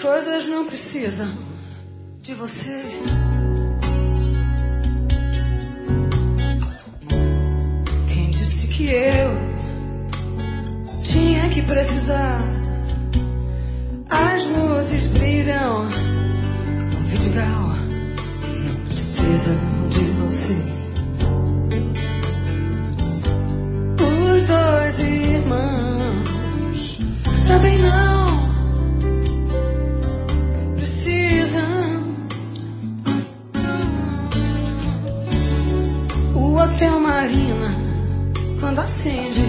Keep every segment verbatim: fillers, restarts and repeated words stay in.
coisas não precisam de você. Quem disse que eu tinha que precisar? As luzes brilham no vidigal, não precisam de você. Os dois irmãos também não precisam. O Hotel Marina, quando acende,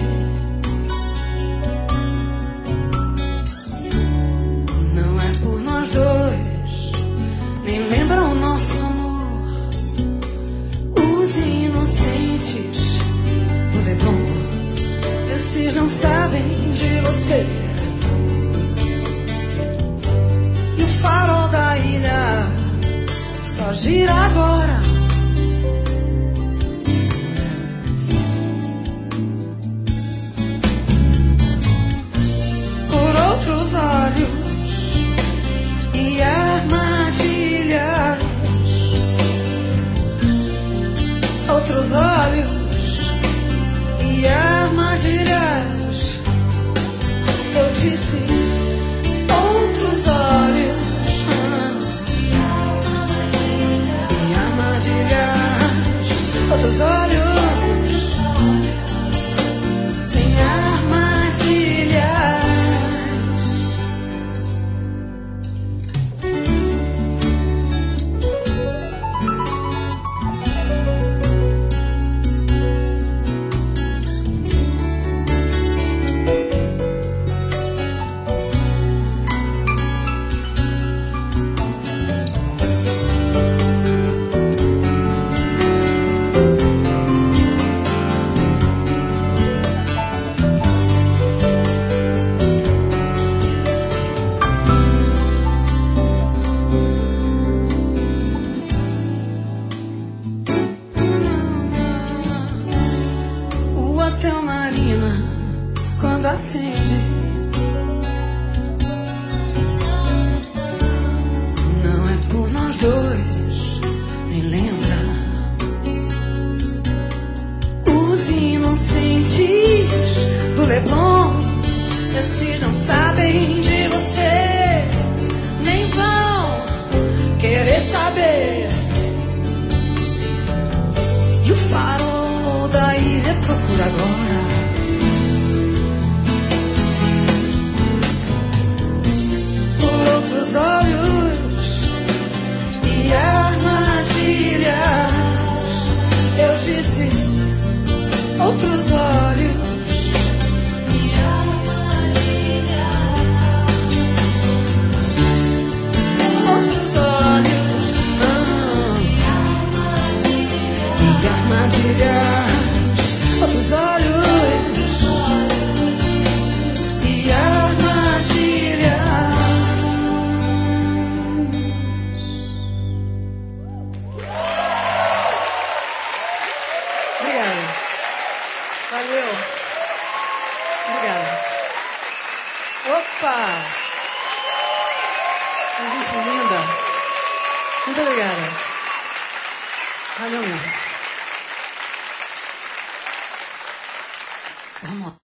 não é por nós dois, nem lembra o nosso amor. Os inocentes do Leblon, esses não sabem de você. E o farol da ilha só gira agora. Por outros olhos e armadilhas, outros olhos e armadilhas. Eu disse outros olhos e armadilhas, outros olhos sem armadilhas. Hotel Marina, quando acende, não é por nós dois, nem lembra. Os inocentes do Leblon, esses não sabem de você, nem vão querer saber. E o farol da ilha procura agora. Por outros olhos e armadilhas, eu disse outros olhos e armadilhas, outros olhos não, e armadilhas. Outros olhos e armadilhas. Obrigada. Valeu. Obrigada. Opa! A gente linda. Muito obrigada. Valeu mesmo. Vamos lá.